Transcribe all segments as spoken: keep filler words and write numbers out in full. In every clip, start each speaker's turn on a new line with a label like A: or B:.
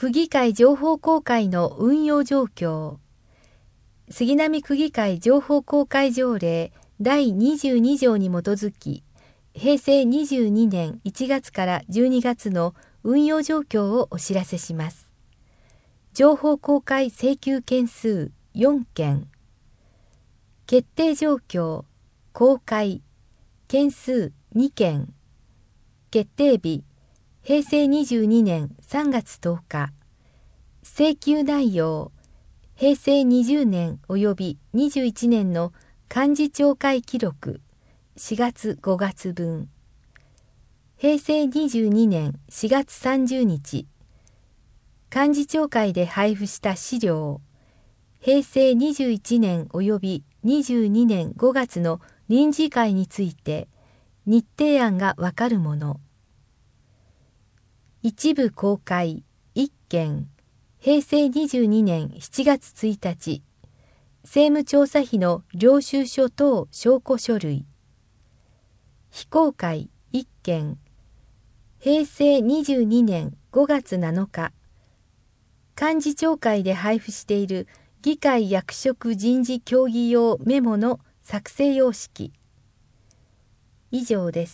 A: 区議会情報公開の運用状況。杉並区議会情報公開条例だいにじゅうに条に基づき、へいせいにじゅうにねんいちがつからじゅうにがつの運用状況をお知らせします。情報公開請求件数よんけん。決定状況、公開、件数にけん。決定日、へいせいにじゅうにねんさんがつとおか。請求内容、へいせいにじゅうねんおよびにじゅういちねんの幹事長会記録、しがつごがつぶん。へいせいにじゅうにねんしがつさんじゅうにち。幹事長会で配布した資料、へいせいにじゅういちねんおよびにじゅうにねんごがつの臨時会について日程案がわかるもの。一部公開いっけん、へいせいにじゅうにねんしちがつついたち、政務調査費の領収書等証拠書類。非公開いっけん、へいせいにじゅうにねんごがつなのか、幹事長会で配布している議会役職人事協議用メモの作成様式。以上です。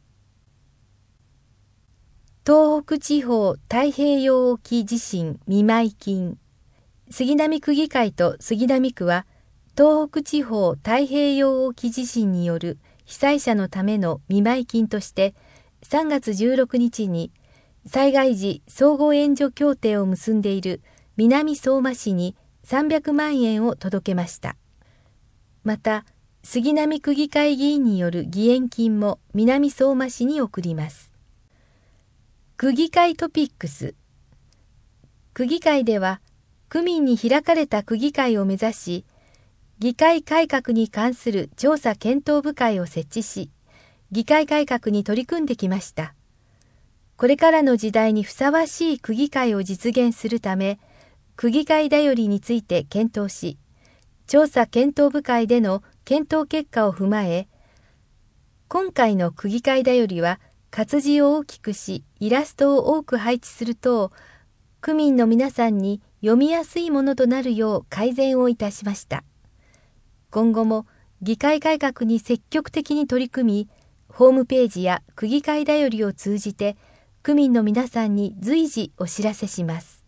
A: 東北地方太平洋沖地震見舞金。杉並区議会と杉並区は、東北地方太平洋沖地震による被災者のための見舞金として、さんがつじゅうろくにちに災害時相互援助協定を結んでいる南相馬市にさんびゃくまんえんを届けました。また、杉並区議会議員による義援金も南相馬市に送ります。区議会トピックス。区議会では、区民に開かれた区議会を目指し、議会改革に関する調査検討部会を設置し、議会改革に取り組んできました。これからの時代にふさわしい区議会を実現するため、区議会だよりについて検討し、調査検討部会での検討結果を踏まえ、今回の区議会だよりは活字を大きくし、イラストを多く配置すると、区民の皆さんに読みやすいものとなるよう改善をいたしました。今後も議会改革に積極的に取り組み、ホームページや区議会だよりを通じて、区民の皆さんに随時お知らせします。